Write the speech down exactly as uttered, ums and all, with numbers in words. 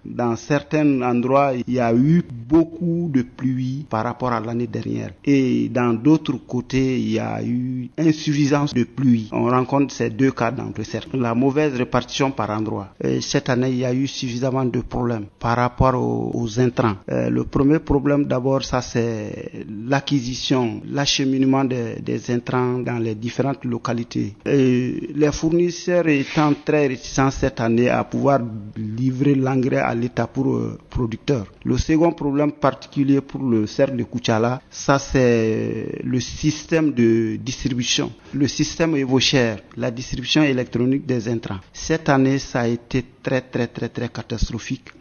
Dans certains endroits, il y a eu beaucoup de pluie par rapport à l'année dernière. Et dans d'autres côtés, il y a eu insuffisance de pluie. On rencontre ces deux cas dans le cercle. La mauvaise répartition par endroit. Et cette année, il y a eu suffisamment de problèmes par rapport aux, aux intrants. Euh, le premier problème d'abord, ça c'est l'acquisition, l'acheminement des, des intrants dans les différentes localités. Et les fournisseurs étant très réticents cette année à pouvoir livrer l'engrais à l'État pour euh, producteurs. Le second problème particulier pour le cercle de Koutiala, ça c'est le système de distribution. Le système Evocher, la distribution électronique des intrants. Cette année, ça a été très très très très catastrophique.